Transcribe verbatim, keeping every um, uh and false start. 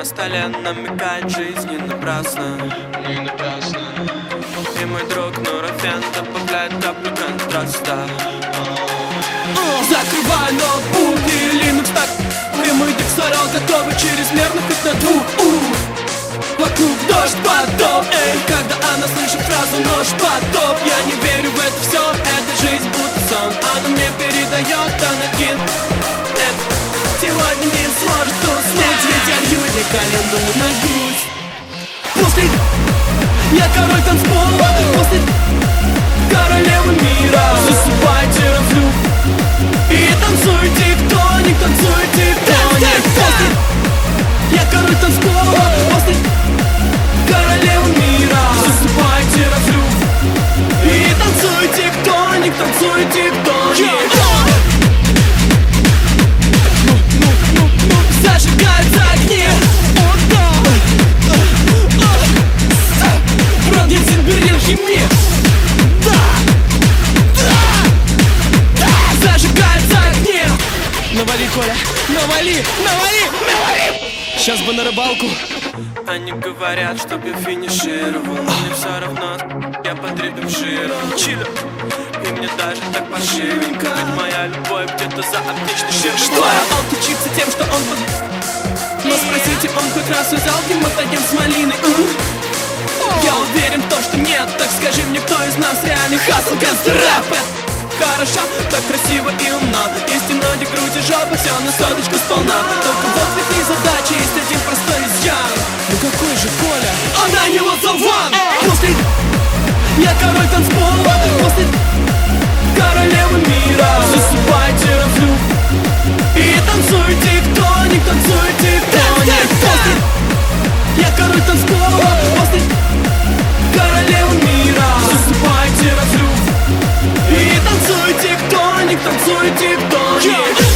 столе намекает, жизнь не напрасно, не напрасно. И мой друг Нурофен добавляет каплю контраста. Закрывай ноутбук и Linux так. Прямой диксорал готовы чрезмерно хоть на двух. Вокруг дождь, потоп. Эй, когда она слышит фразу нож, потоп. Я не верю в это все, эта жизнь будто сон. Она мне передает анагин. Сегодня не сможет уснуть, ведь я бью ей коленку на грудь. После я король танцпола, после королевы мира. Засыпайте разлюб и танцуйте, кто-нибудь, танцуйте, кто-нибудь. После я король танцпола, после королевы мира. Засыпайте разлюб и танцуйте, кто-нибудь, танцуйте, кто-нибудь. Зажигаются огни. Бродится Берлин, химия. Да, да, да. Зажигаются огни. Навали, Коля, навали, навали, навали. Сейчас бы на рыбалку. Они говорят, чтоб я финишировал, но мне все равно, я потребен жира. Чилю. И мне даже так паршивенько, ведь моя любовь где-то за отличный шир. Что я отличится тем, что он под... Но спросите, он хоть раз взял гематоген с малиной? Я уверен в том, что нет. Так скажи мне, кто из нас реальный хасл рэп? Хороша, так красиво и умна. Есть и ноги, грудь и жопа, все на соточку сполна. Только вот ведь не задача, есть один простой изъян. Ну какой же Коля? Она его Заван. После я король танцпола, после королевы мира. Засыпайте разлюб и танцуйте, кто-нибудь, танцуйте, кто-нибудь. После я король танцпола, после королевы мира. Засыпайте разлюб и танцуйте, кто-нибудь, танцуйте, кто-нибудь.